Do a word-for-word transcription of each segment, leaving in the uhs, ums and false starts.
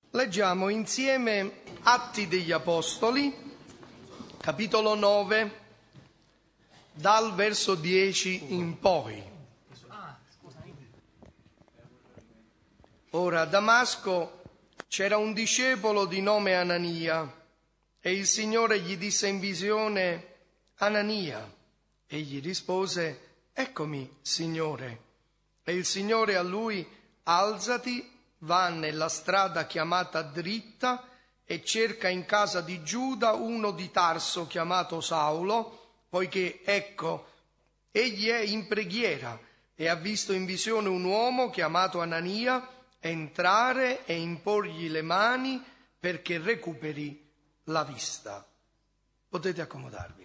Leggiamo insieme Atti degli Apostoli, capitolo nove, dal verso dieci in poi. Ora a Damasco c'era un discepolo di nome Anania, e il Signore gli disse in visione: Anania. Egli rispose: Eccomi, Signore. E il Signore a lui: Alzati, va nella strada chiamata Dritta e cerca in casa di Giuda uno di Tarso chiamato Saulo, poiché, ecco, egli è in preghiera e ha visto in visione un uomo chiamato Anania entrare e imporgli le mani perché recuperi la vista. Potete accomodarvi.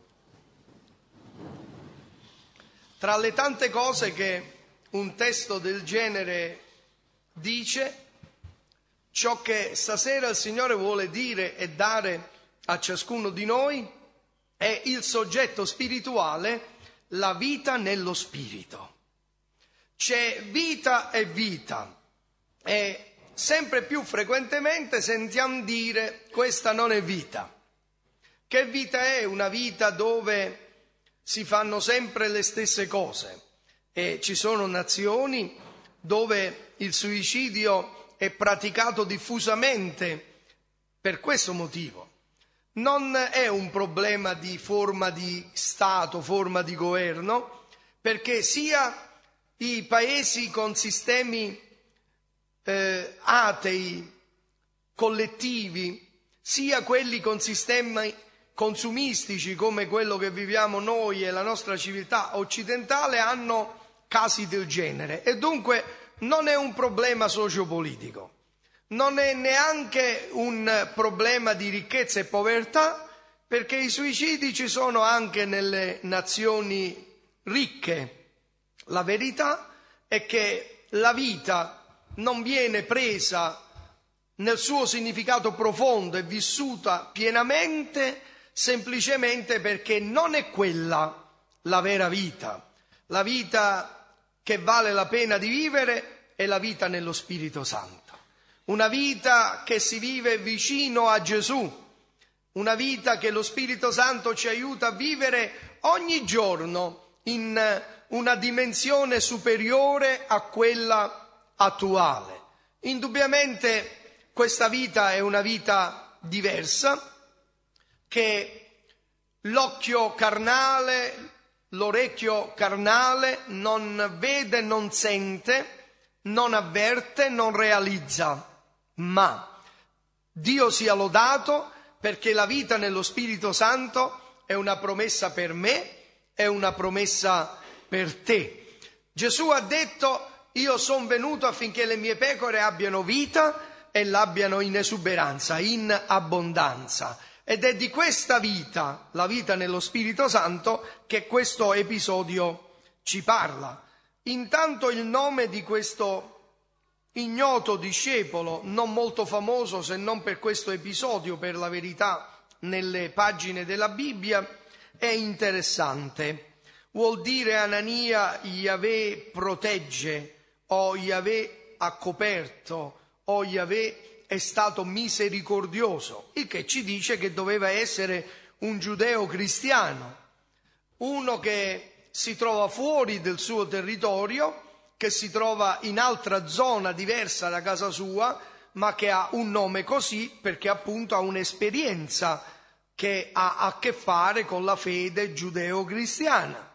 Tra le tante cose che un testo del genere dice, ciò che stasera il Signore vuole dire e dare a ciascuno di noi è il soggetto spirituale, la vita nello spirito. C'è vita e vita, e sempre più frequentemente sentiamo dire: questa non è vita. Che vita è una vita dove si fanno sempre le stesse cose? E ci sono nazioni dove il suicidio è praticato diffusamente per questo motivo. Non è un problema di forma di Stato, forma di governo, perché sia i paesi con sistemi eh, atei, collettivi, sia quelli con sistemi consumistici come quello che viviamo noi e la nostra civiltà occidentale hanno casi del genere, e dunque non è un problema sociopolitico, non è neanche un problema di ricchezza e povertà, perché i suicidi ci sono anche nelle nazioni ricche. La verità è che la vita non viene presa nel suo significato profondo e vissuta pienamente semplicemente perché non è quella la vera vita. La vita che vale la pena di vivere è la vita nello Spirito Santo, una vita che si vive vicino a Gesù, una vita che lo Spirito Santo ci aiuta a vivere ogni giorno in una dimensione superiore a quella attuale. Indubbiamente questa vita è una vita diversa, che l'occhio carnale, l'orecchio carnale non vede, non sente, non avverte, non realizza, ma Dio sia lodato perché la vita nello Spirito Santo è una promessa per me, è una promessa per te. Gesù ha detto: io sono venuto affinché le mie pecore abbiano vita e l'abbiano in esuberanza, in abbondanza. Ed è di questa vita, la vita nello Spirito Santo, che questo episodio ci parla. Intanto il nome di questo ignoto discepolo, non molto famoso se non per questo episodio, per la verità, nelle pagine della Bibbia, è interessante. Vuol dire Anania Yahweh protegge, o Yahweh ha coperto, o Yahweh è stato misericordioso, il che ci dice che doveva essere un giudeo cristiano, uno che si trova fuori del suo territorio, che si trova in altra zona diversa da casa sua, ma che ha un nome così perché appunto ha un'esperienza che ha a che fare con la fede giudeo-cristiana.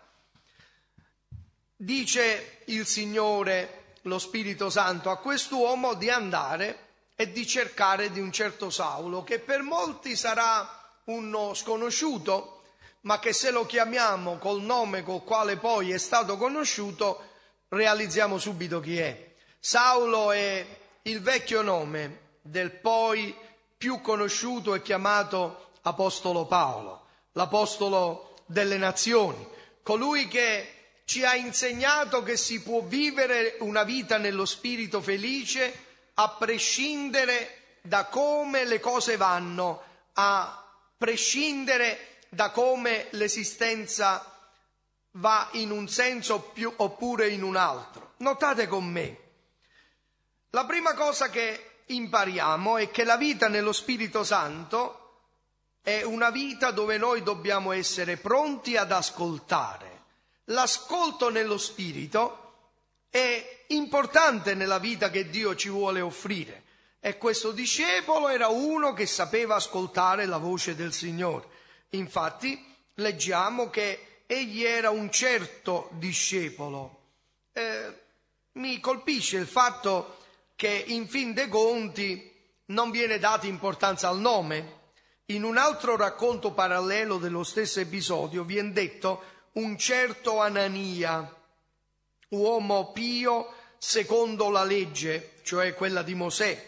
Dice il Signore, lo Spirito Santo, a quest'uomo di andare e di cercare di un certo Saulo, che per molti sarà uno sconosciuto, ma che se lo chiamiamo col nome col quale poi è stato conosciuto, realizziamo subito chi è. Saulo è il vecchio nome del poi più conosciuto e chiamato Apostolo Paolo, l'Apostolo delle Nazioni, colui che ci ha insegnato che si può vivere una vita nello spirito felice a prescindere da come le cose vanno, a prescindere da come l'esistenza va in un senso più oppure in un altro. Notate con me, la prima cosa che impariamo è che la vita nello Spirito Santo è una vita dove noi dobbiamo essere pronti ad ascoltare. L'ascolto nello Spirito è importante nella vita che Dio ci vuole offrire. E questo discepolo era uno che sapeva ascoltare la voce del Signore. Infatti leggiamo che egli era un certo discepolo. Eh, mi colpisce il fatto che in fin dei conti non viene data importanza al nome. In un altro racconto parallelo dello stesso episodio viene detto un certo Anania, uomo pio secondo la legge, cioè quella di Mosè,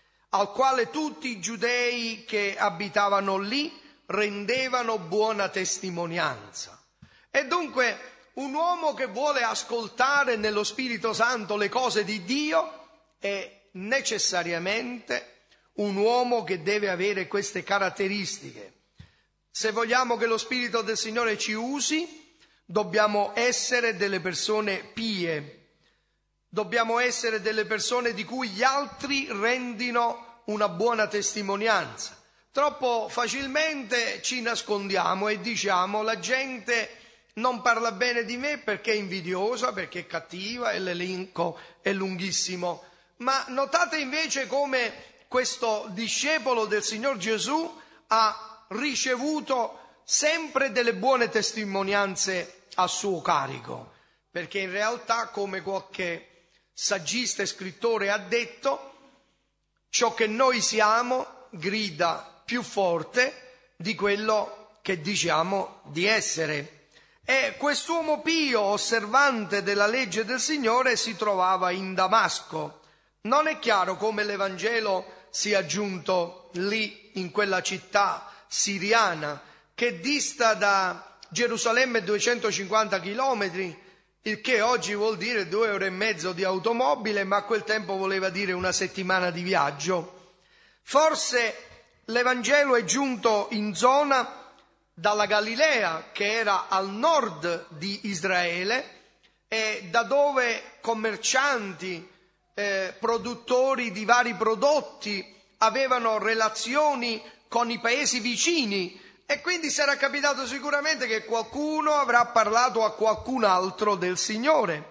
al quale tutti i giudei che abitavano lì rendevano buona testimonianza. E dunque un uomo che vuole ascoltare nello Spirito Santo le cose di Dio è necessariamente un uomo che deve avere queste caratteristiche. Se vogliamo che lo Spirito del Signore ci usi, dobbiamo essere delle persone pie, dobbiamo essere delle persone di cui gli altri rendino una buona testimonianza. Troppo facilmente ci nascondiamo e diciamo la gente non parla bene di me perché è invidiosa, perché è cattiva, e l'elenco è lunghissimo. Ma notate invece come questo discepolo del Signor Gesù ha ricevuto sempre delle buone testimonianze a suo carico, perché in realtà, come qualche saggista e scrittore ha detto, ciò che noi siamo grida più forte di quello che diciamo di essere. E quest'uomo pio, osservante della legge del Signore, si trovava in Damasco. Non è chiaro come l'Evangelo sia giunto lì, in quella città siriana, che dista da Gerusalemme duecentocinquanta chilometri, il che oggi vuol dire due ore e mezzo di automobile, ma a quel tempo voleva dire una settimana di viaggio. Forse l'Evangelo è giunto in zona dalla Galilea, che era al nord di Israele, e da dove commercianti, eh, produttori di vari prodotti avevano relazioni con i paesi vicini, e quindi sarà capitato sicuramente che qualcuno avrà parlato a qualcun altro del Signore.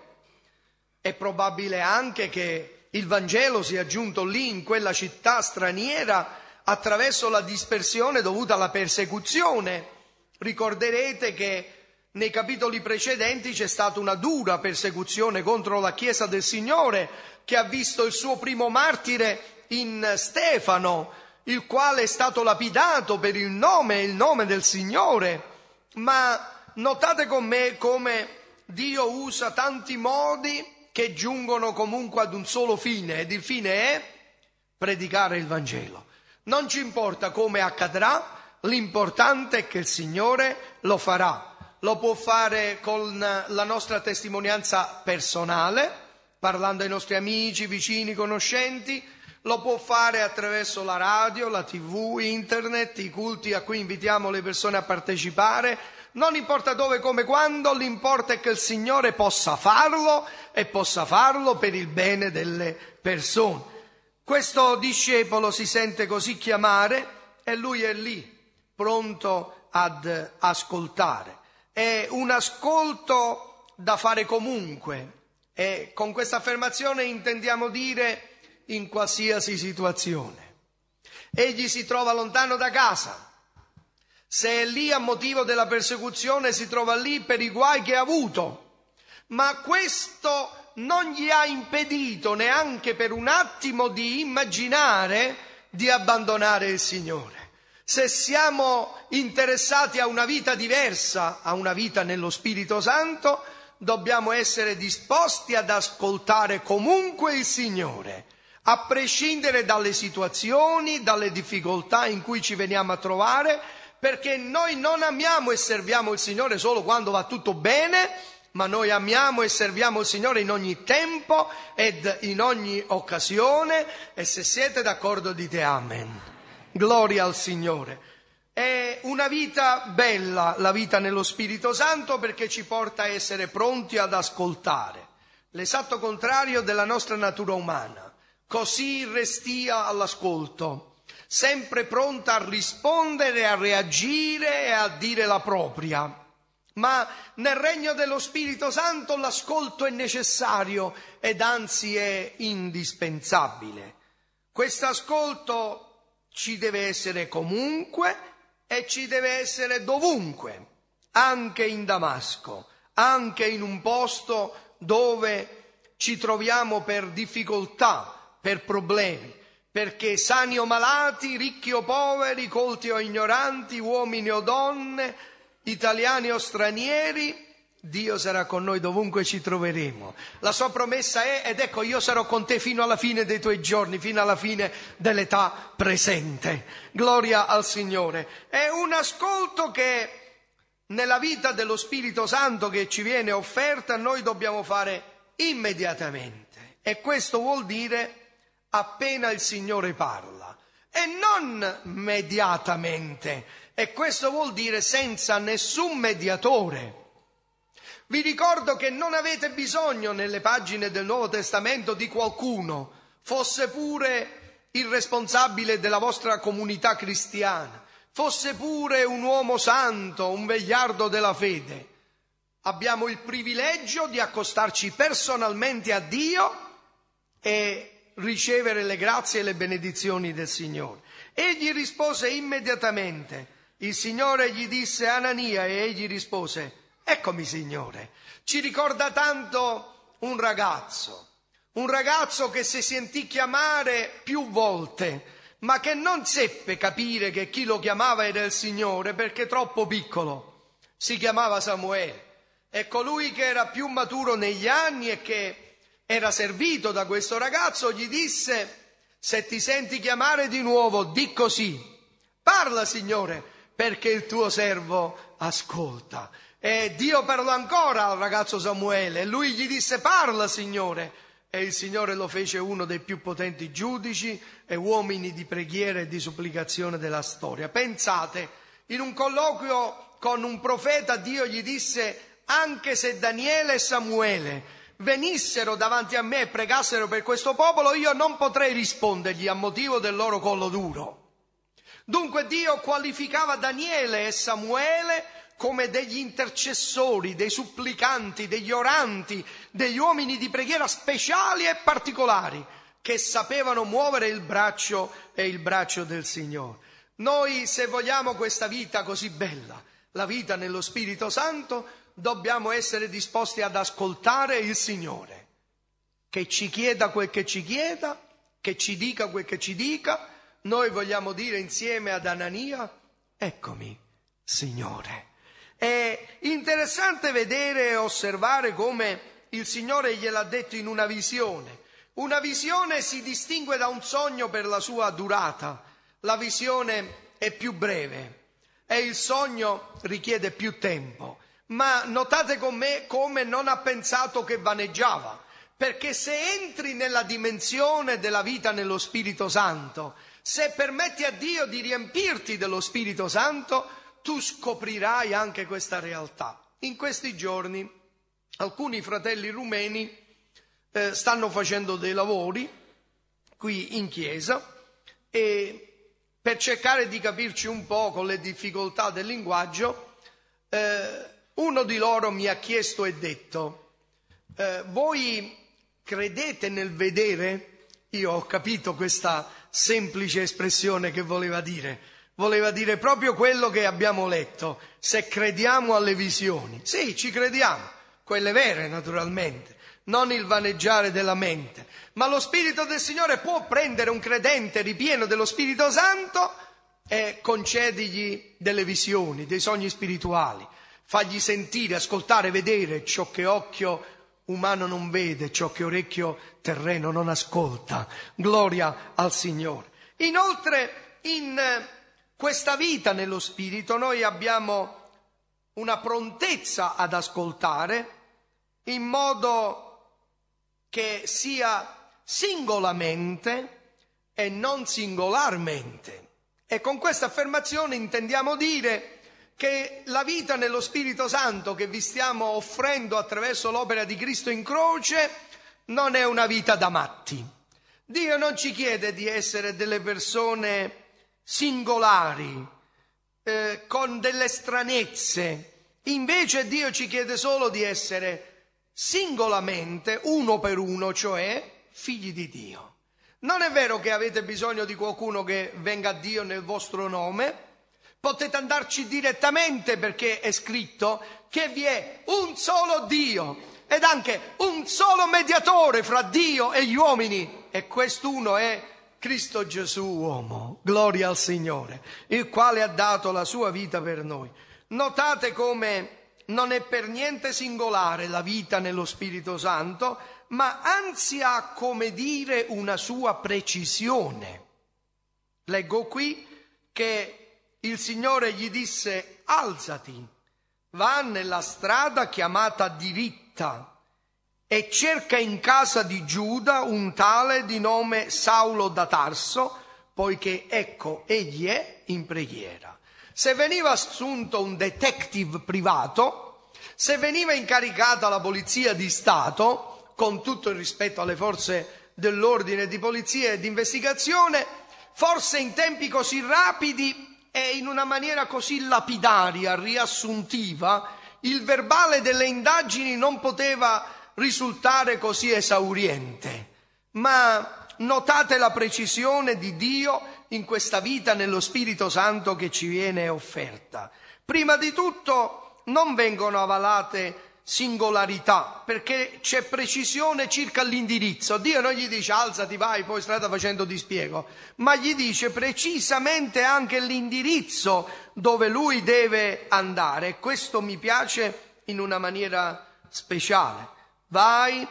È probabile anche che il Vangelo sia giunto lì, in quella città straniera, attraverso la dispersione dovuta alla persecuzione. Ricorderete che nei capitoli precedenti c'è stata una dura persecuzione contro la Chiesa del Signore, che ha visto il suo primo martire in Stefano, il quale è stato lapidato per il nome e il nome del Signore. Ma notate con me come Dio usa tanti modi che giungono comunque ad un solo fine, ed il fine è predicare il Vangelo. Non ci importa come accadrà, l'importante è che il Signore lo farà. Lo può fare con la nostra testimonianza personale, parlando ai nostri amici, vicini, conoscenti. Lo può fare attraverso la radio, la tivù, internet, i culti a cui invitiamo le persone a partecipare. Non importa dove, come, quando, l'importa è che il Signore possa farlo e possa farlo per il bene delle persone. Questo discepolo si sente così chiamare e lui è lì, pronto ad ascoltare. È un ascolto da fare comunque, e con questa affermazione intendiamo dire in qualsiasi situazione. Egli si trova lontano da casa. Se è lì a motivo della persecuzione, si trova lì per i guai che ha avuto. Ma questo non gli ha impedito neanche per un attimo di immaginare di abbandonare il Signore. Se siamo interessati a una vita diversa, a una vita nello Spirito Santo, dobbiamo essere disposti ad ascoltare comunque il Signore, a prescindere dalle situazioni, dalle difficoltà in cui ci veniamo a trovare, perché noi non amiamo e serviamo il Signore solo quando va tutto bene, ma noi amiamo e serviamo il Signore in ogni tempo ed in ogni occasione, e se siete d'accordo dite amen. Gloria al Signore. È una vita bella, la vita nello Spirito Santo, perché ci porta a essere pronti ad ascoltare. L'esatto contrario della nostra natura umana. così restia all'ascolto, sempre pronta a rispondere, a reagire e a dire la propria. Ma nel regno dello Spirito Santo l'ascolto è necessario ed anzi è indispensabile. Questo ascolto ci deve essere comunque e ci deve essere dovunque, anche in Damasco, anche in un posto dove ci troviamo per difficoltà, per problemi, perché sani o malati, ricchi o poveri, colti o ignoranti, uomini o donne, italiani o stranieri, Dio sarà con noi dovunque ci troveremo. La sua promessa è: ed ecco, io sarò con te fino alla fine dei tuoi giorni, fino alla fine dell'età presente. Gloria al Signore. È un ascolto che nella vita dello Spirito Santo che ci viene offerta noi dobbiamo fare immediatamente. E questo vuol dire appena il Signore parla, e non mediatamente. E questo vuol dire senza nessun mediatore. Vi ricordo che non avete bisogno nelle pagine del Nuovo Testamento di qualcuno, fosse pure il responsabile della vostra comunità cristiana, fosse pure un uomo santo, un vegliardo della fede. Abbiamo il privilegio di accostarci personalmente a Dio e ricevere le grazie e le benedizioni del Signore. Egli rispose immediatamente. Il Signore gli disse: Anania, e egli rispose: eccomi, Signore. Ci ricorda tanto un ragazzo, un ragazzo che si sentì chiamare più volte, ma che non seppe capire che chi lo chiamava era il Signore perché troppo piccolo. Si chiamava Samuele, e colui che era più maturo negli anni e che era servito da questo ragazzo gli disse: se ti senti chiamare di nuovo, di così: parla, Signore, perché il tuo servo ascolta. E Dio parlò ancora al ragazzo Samuele e lui gli disse: parla, Signore. E il Signore lo fece uno dei più potenti giudici e uomini di preghiera e di supplicazione della storia. Pensate, in un colloquio con un profeta Dio gli disse: anche se Daniele e Samuele venissero davanti a me e pregassero per questo popolo, io non potrei rispondergli a motivo del loro collo duro. Dunque Dio qualificava Daniele e Samuele come degli intercessori, dei supplicanti, degli oranti, degli uomini di preghiera speciali e particolari che sapevano muovere il braccio e il braccio del Signore. Noi, se vogliamo questa vita così bella, la vita nello Spirito Santo, dobbiamo essere disposti ad ascoltare il Signore, che ci chieda quel che ci chieda, che ci dica quel che ci dica. Noi vogliamo dire insieme ad Anania: eccomi, Signore. È interessante vedere e osservare come il Signore gliel'ha detto in una visione. Una visione si distingue da un sogno per la sua durata. La visione è più breve e il sogno richiede più tempo. Ma notate con me come non ha pensato che vaneggiava, perché se entri nella dimensione della vita nello Spirito Santo, se permetti a Dio di riempirti dello Spirito Santo, tu scoprirai anche questa realtà. In questi giorni alcuni fratelli rumeni eh, stanno facendo dei lavori qui in chiesa e per cercare di capirci un po' con le difficoltà del linguaggio, eh, uno di loro mi ha chiesto e detto: eh, voi credete nel vedere? Io ho capito questa semplice espressione che voleva dire. Voleva dire proprio quello che abbiamo letto: se crediamo alle visioni. Sì, ci crediamo, quelle vere naturalmente, non il vaneggiare della mente. Ma lo Spirito del Signore può prendere un credente ripieno dello Spirito Santo e concedergli delle visioni, dei sogni spirituali, fargli sentire, ascoltare, vedere ciò che occhio umano non vede, ciò che orecchio terreno non ascolta. Gloria al Signore. Inoltre, in questa vita nello Spirito noi abbiamo una prontezza ad ascoltare in modo che sia singolarmente e non singolarmente. E con questa affermazione intendiamo dire che la vita nello Spirito Santo che vi stiamo offrendo attraverso l'opera di Cristo in croce non è una vita da matti, Dio non ci chiede di essere delle persone singolari, eh, con delle stranezze. Invece Dio ci chiede solo di essere singolarmente, uno per uno, cioè figli di Dio. Non è vero che avete bisogno di qualcuno che venga a Dio nel vostro nome. Potete andarci direttamente, perché è scritto che vi è un solo Dio ed anche un solo mediatore fra Dio e gli uomini, e quest'uno è Cristo Gesù uomo. Gloria al Signore, il quale ha dato la sua vita per noi. Notate come non è per niente singolare la vita nello Spirito Santo, ma anzi ha, come dire, una sua precisione. Leggo qui che il Signore gli disse: alzati, va nella strada chiamata diritta e cerca in casa di Giuda un tale di nome Saulo da Tarso, poiché ecco egli è in preghiera. Se veniva assunto un detective privato, se veniva incaricata la polizia di Stato, con tutto il rispetto alle forze dell'ordine di polizia e di investigazione, forse in tempi così rapidi e in una maniera così lapidaria, riassuntiva, il verbale delle indagini non poteva risultare così esauriente. Ma notate la precisione di Dio in questa vita nello Spirito Santo che ci viene offerta. Prima di tutto non vengono avalate singolarità, perché c'è precisione circa l'indirizzo. Dio non gli dice alzati, vai, poi strada facendo ti spiego, ma gli dice precisamente anche l'indirizzo dove lui deve andare, e questo mi piace in una maniera speciale. Vai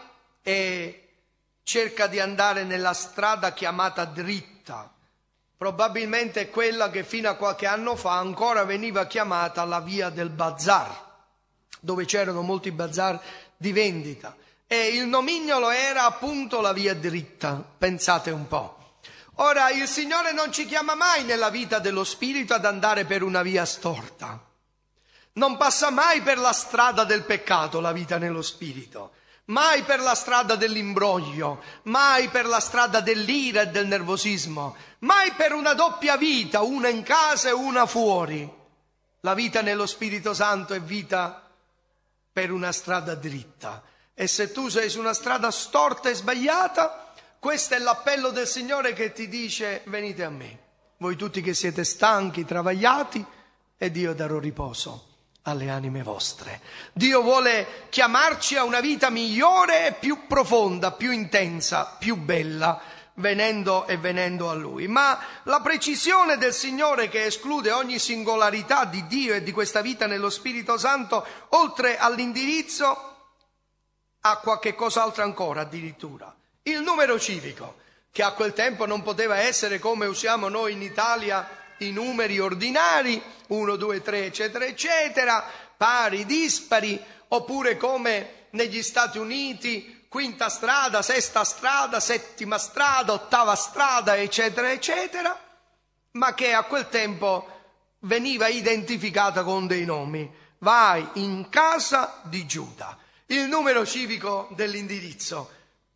e cerca di andare nella strada chiamata dritta, probabilmente quella che fino a qualche anno fa ancora veniva chiamata la via del bazar, dove c'erano molti bazar di vendita, e il nomignolo era appunto la via dritta. Pensate un po'. Ora, il Signore non ci chiama mai nella vita dello Spirito ad andare per una via storta. Non passa mai per la strada del peccato la vita nello Spirito, mai per la strada dell'imbroglio, mai per la strada dell'ira e del nervosismo, mai per una doppia vita, una in casa e una fuori. La vita nello Spirito Santo è vita per una strada dritta, e se tu sei su una strada storta e sbagliata, questo è l'appello del Signore che ti dice: venite a me, voi tutti che siete stanchi, travagliati, ed io darò riposo alle anime vostre. Dio vuole chiamarci a una vita migliore e più profonda, più intensa, più bella, venendo e venendo a Lui. Ma la precisione del Signore, che esclude ogni singolarità di Dio e di questa vita nello Spirito Santo, oltre all'indirizzo, ha qualche cos'altro ancora addirittura. Il numero civico, che a quel tempo non poteva essere come usiamo noi in Italia i numeri ordinari, uno, due, tre, eccetera, eccetera, pari, dispari, oppure come negli Stati Uniti, quinta strada, sesta strada, settima strada, ottava strada, eccetera, eccetera, ma che a quel tempo veniva identificata con dei nomi. Vai in casa di Giuda. Il numero civico dell'indirizzo.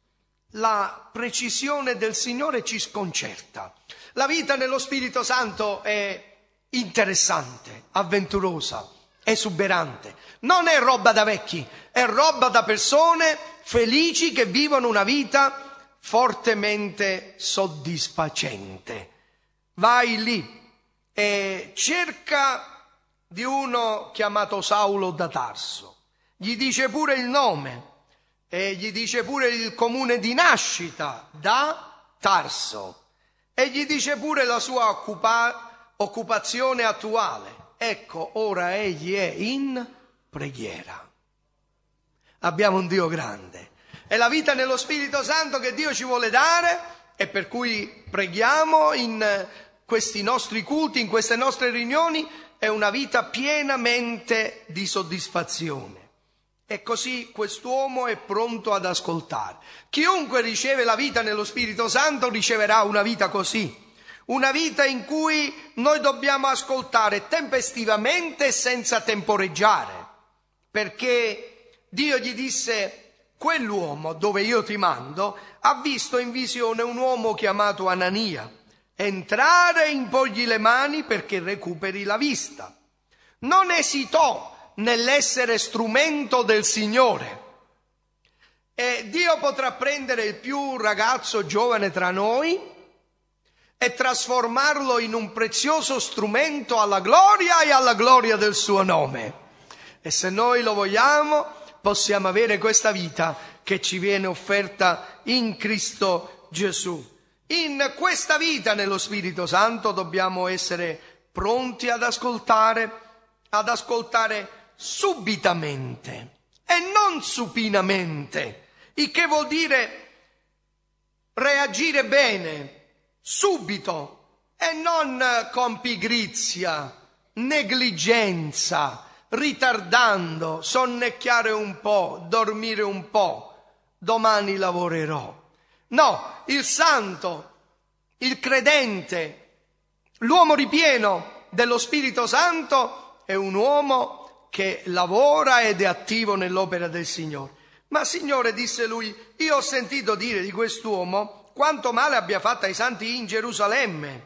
La precisione del Signore ci sconcerta. La vita nello Spirito Santo è interessante, avventurosa, esuberante. Non è roba da vecchi, è roba da persone felici che vivono una vita fortemente soddisfacente. Vai lì e cerca di uno chiamato Saulo da Tarso. Gli dice pure il nome e gli dice pure il comune di nascita, da Tarso. E gli dice pure la sua occupa- occupazione attuale. Ecco, ora egli è in preghiera. Abbiamo un Dio grande. È la vita nello Spirito Santo che Dio ci vuole dare, e per cui preghiamo in questi nostri culti, in queste nostre riunioni, è una vita pienamente di soddisfazione. E così quest'uomo è pronto ad ascoltare. Chiunque riceve la vita nello Spirito Santo riceverà una vita così, una vita in cui noi dobbiamo ascoltare tempestivamente e senza temporeggiare, perché Dio gli disse: quell'uomo dove io ti mando ha visto in visione un uomo chiamato Anania entrare e impogli le mani perché recuperi la vista. Non esitò nell'essere strumento del Signore. E Dio potrà prendere il più ragazzo giovane tra noi e trasformarlo in un prezioso strumento alla gloria e alla gloria del suo nome. E se noi lo vogliamo, possiamo avere questa vita che ci viene offerta in Cristo Gesù. In questa vita nello Spirito Santo dobbiamo essere pronti ad ascoltare, ad ascoltare subitamente e non supinamente, il che vuol dire reagire bene, subito, e non con pigrizia, negligenza, ritardando, sonnecchiare un po', dormire un po', domani lavorerò. No, il santo, il credente, l'uomo ripieno dello Spirito Santo è un uomo che lavora ed è attivo nell'opera del Signore. Ma Signore, disse lui, io ho sentito dire di quest'uomo quanto male abbia fatto ai santi in Gerusalemme.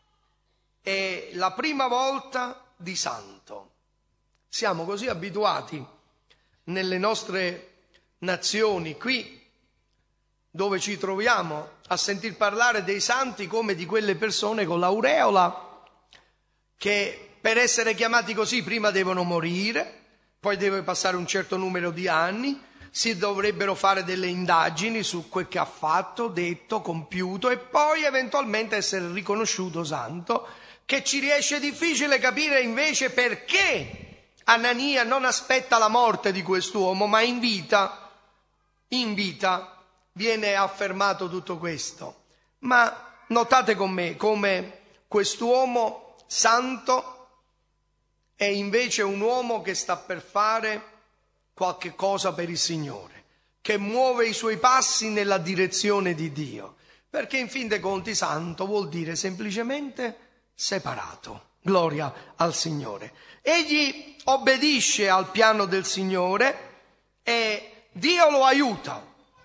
È la prima volta di santo. Siamo così abituati nelle nostre nazioni, qui dove ci troviamo, a sentir parlare dei santi come di quelle persone con l'aureola che per essere chiamati così prima devono morire, poi deve passare un certo numero di anni, si dovrebbero fare delle indagini su quel che ha fatto, detto, compiuto e poi eventualmente essere riconosciuto santo, che ci riesce difficile capire invece perché Anania non aspetta la morte di quest'uomo, ma in vita, in vita viene affermato tutto questo. Ma notate con me come quest'uomo santo è invece un uomo che sta per fare qualche cosa per il Signore, che muove i suoi passi nella direzione di Dio, perché in fin dei conti santo vuol dire semplicemente separato. Gloria al Signore. Egli obbedisce al piano del Signore e Dio lo aiuta.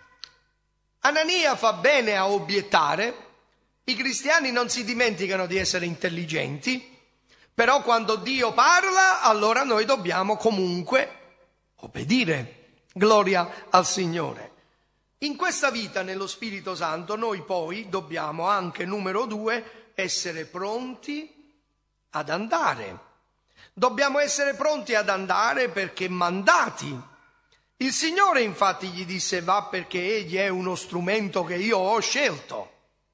Anania fa bene a obiettare. I cristiani non si dimenticano di essere intelligenti, però quando Dio parla, allora noi dobbiamo comunque obbedire. Gloria al Signore. In questa vita nello Spirito Santo noi poi dobbiamo anche, numero due, essere pronti ad andare. Dobbiamo essere pronti ad andare perché mandati. Il Signore infatti gli disse: va, perché egli è uno strumento che io ho scelto.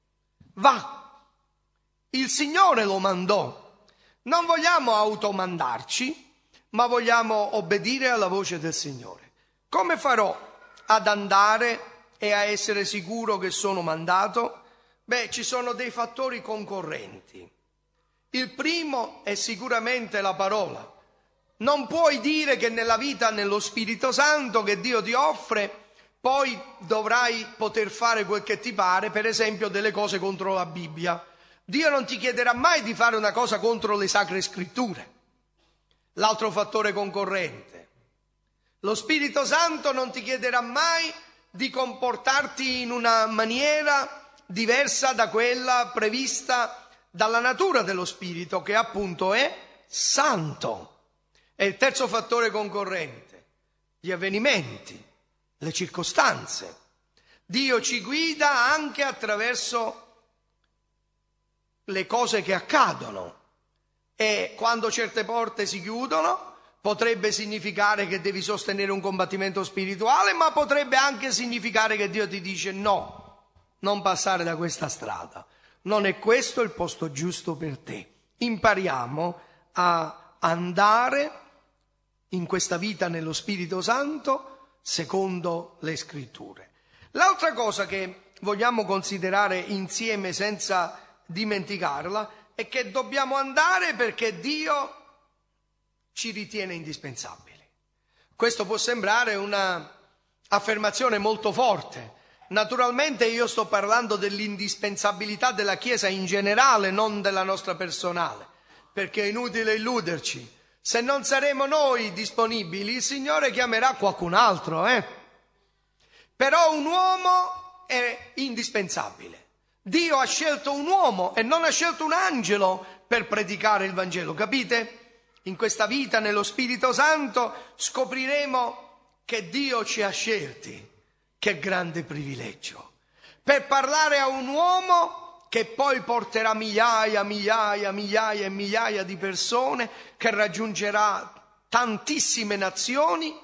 Va. Il Signore lo mandò. Non vogliamo automandarci, ma vogliamo obbedire alla voce del Signore. Come farò ad andare e a essere sicuro che sono mandato? Beh, ci sono dei fattori concorrenti. Il primo è sicuramente la parola. Non puoi dire che nella vita nello Spirito Santo che Dio ti offre, poi dovrai poter fare quel che ti pare, per esempio delle cose contro la Bibbia. Dio non ti chiederà mai di fare una cosa contro le Sacre Scritture. L'altro fattore concorrente. Lo Spirito Santo non ti chiederà mai di comportarti in una maniera diversa da quella prevista dalla natura dello Spirito, che appunto è santo. E il terzo fattore concorrente, gli avvenimenti, le circostanze. Dio ci guida anche attraverso le cose che accadono, e quando certe porte si chiudono potrebbe significare che devi sostenere un combattimento spirituale, ma potrebbe anche significare che Dio ti dice: no, non passare da questa strada, non è questo il posto giusto per te. Impariamo a andare in questa vita nello Spirito Santo secondo le Scritture. L'altra cosa che vogliamo considerare insieme senza dimenticarla è che dobbiamo andare perché Dio ci ritiene indispensabili. Questo può sembrare una affermazione molto forte. Naturalmente io sto parlando dell'indispensabilità della Chiesa in generale, non della nostra personale, perché è inutile illuderci. Se non saremo noi disponibili, il Signore chiamerà qualcun altro, eh? Però un uomo è indispensabile. Dio ha scelto un uomo e non ha scelto un angelo per predicare il Vangelo, capite? In questa vita nello Spirito Santo scopriremo che Dio ci ha scelti. Che grande privilegio! Per parlare a un uomo che poi porterà migliaia, migliaia, migliaia e migliaia di persone, che raggiungerà tantissime nazioni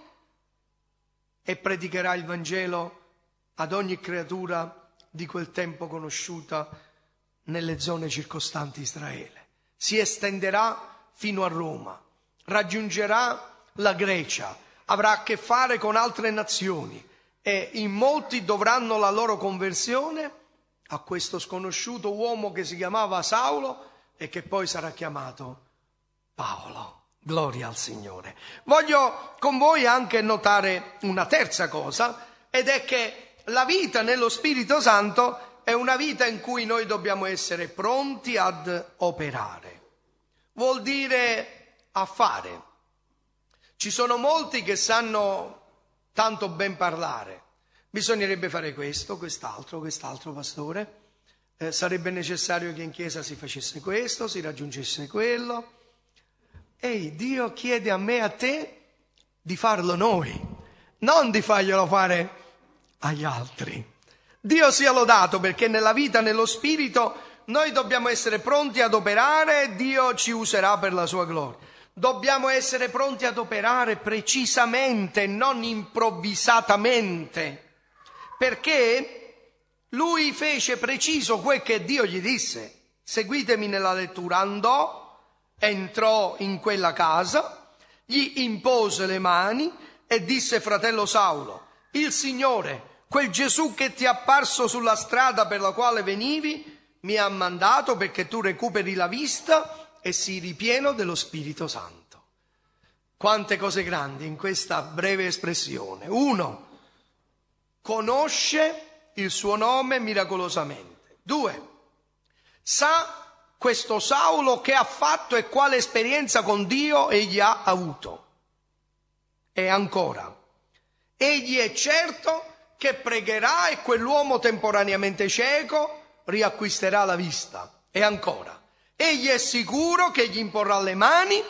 e predicherà il Vangelo ad ogni creatura di quel tempo conosciuta nelle zone circostanti Israele. Si estenderà fino a Roma, raggiungerà la Grecia, avrà a che fare con altre nazioni e in molti dovranno la loro conversione a questo sconosciuto uomo che si chiamava Saulo e che poi sarà chiamato Paolo. Gloria al Signore. Voglio con voi anche notare una terza cosa, ed è che la vita nello Spirito Santo è una vita in cui noi dobbiamo essere pronti ad operare. Vuol dire a fare. Ci sono molti che sanno tanto ben parlare. Bisognerebbe fare questo, quest'altro, quest'altro, pastore. Eh, sarebbe necessario che in chiesa si facesse questo, si raggiungesse quello. Ehi, Dio chiede a me e a te di farlo noi, non di farglielo fare agli altri. Dio sia lodato, perché nella vita, nello Spirito, noi dobbiamo essere pronti ad operare e Dio ci userà per la sua gloria. Dobbiamo essere pronti ad operare precisamente, non improvvisatamente, perché lui fece preciso quel che Dio gli disse. Seguitemi nella lettura. Andò, entrò in quella casa, gli impose le mani e disse: fratello Saulo, il Signore, quel Gesù che ti è apparso sulla strada per la quale venivi, mi ha mandato perché tu recuperi la vista e sii ripieno dello Spirito Santo. Quante cose grandi in questa breve espressione. Uno, conosce il suo nome miracolosamente. Due, sa questo Saulo che ha fatto e quale esperienza con Dio egli ha avuto. E ancora, egli è certo che pregherà e quell'uomo temporaneamente cieco riacquisterà la vista. E ancora, egli è sicuro che gli imporrà le mani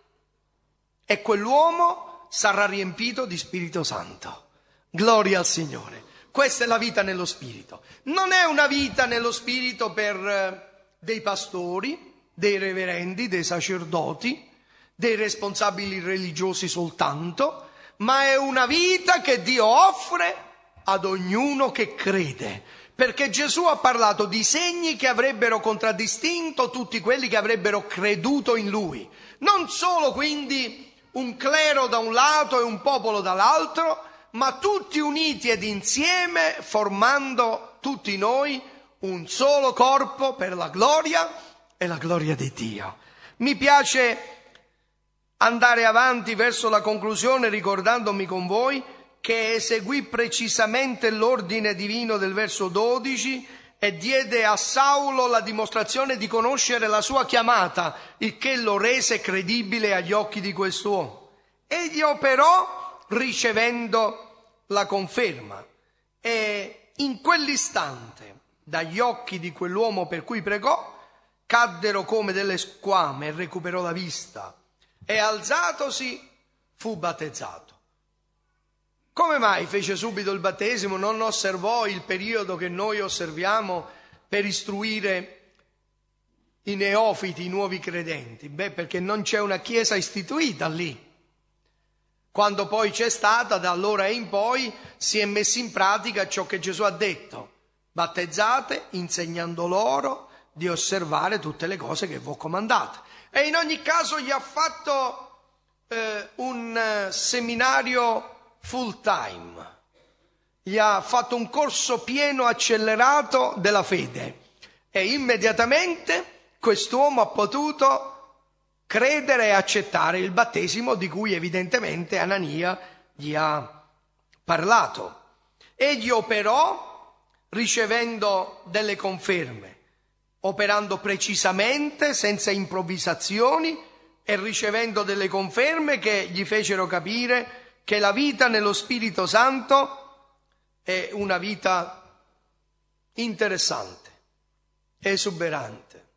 e quell'uomo sarà riempito di Spirito Santo. Gloria al Signore. Questa è la vita nello Spirito. Non è una vita nello Spirito per dei pastori, dei reverendi, dei sacerdoti, dei responsabili religiosi soltanto, ma è una vita che Dio offre ad ognuno che crede, perché Gesù ha parlato di segni che avrebbero contraddistinto tutti quelli che avrebbero creduto in Lui. Non solo quindi un clero da un lato e un popolo dall'altro, ma tutti uniti ed insieme, formando tutti noi un solo corpo per la gloria e la gloria di Dio. Mi piace andare avanti verso la conclusione ricordandomi con voi che eseguì precisamente l'ordine divino del verso dodici e diede a Saulo la dimostrazione di conoscere la sua chiamata, il che lo rese credibile agli occhi di quest'uomo. Egli operò ricevendo la conferma e in quell'istante dagli occhi di quell'uomo per cui pregò caddero come delle squame e recuperò la vista e alzatosi fu battezzato. Come mai fece subito il battesimo? Non osservò il periodo che noi osserviamo per istruire i neofiti, i nuovi credenti? Beh, perché non c'è una chiesa istituita lì. Quando poi c'è stata, da allora in poi si è messo in pratica ciò che Gesù ha detto: battezzate insegnando loro di osservare tutte le cose che vi ho comandate. E in ogni caso gli ha fatto eh, un eh, seminario full time, gli ha fatto un corso pieno accelerato della fede e immediatamente quest'uomo ha potuto credere e accettare il battesimo di cui evidentemente Anania gli ha parlato. Egli operò ricevendo delle conferme, operando precisamente, senza improvvisazioni, e ricevendo delle conferme che gli fecero capire che la vita nello Spirito Santo è una vita interessante, esuberante,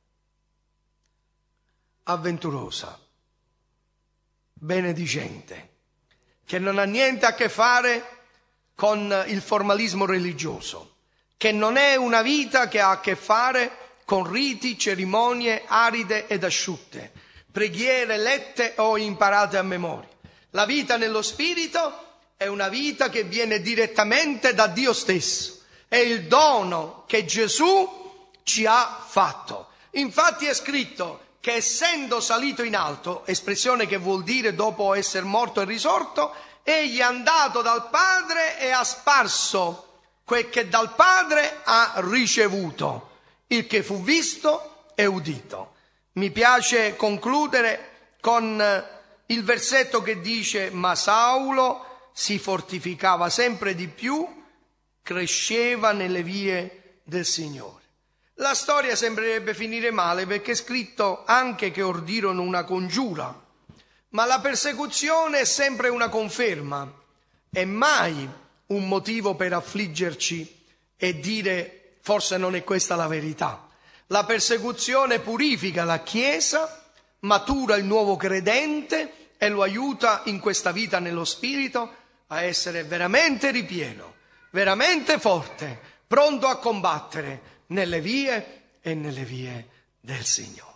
avventurosa, benedicente, che non ha niente a che fare con il formalismo religioso, che non è una vita che ha a che fare con riti, cerimonie aride ed asciutte, preghiere lette o imparate a memoria. La vita nello Spirito è una vita che viene direttamente da Dio stesso, è il dono che Gesù ci ha fatto. Infatti è scritto che essendo salito in alto, espressione che vuol dire dopo essere morto e risorto, egli è andato dal Padre e ha sparso quel che dal Padre ha ricevuto, il che fu visto e udito. Mi piace concludere con il versetto che dice: ma Saulo si fortificava sempre di più, cresceva nelle vie del Signore. La storia sembrerebbe finire male perché è scritto anche che ordirono una congiura, ma la persecuzione è sempre una conferma, è mai un motivo per affliggerci e dire forse non è questa la verità. La persecuzione purifica la Chiesa, matura il nuovo credente e lo aiuta in questa vita nello Spirito a essere veramente ripieno, veramente forte, pronto a combattere nelle vie e nelle vie del Signore.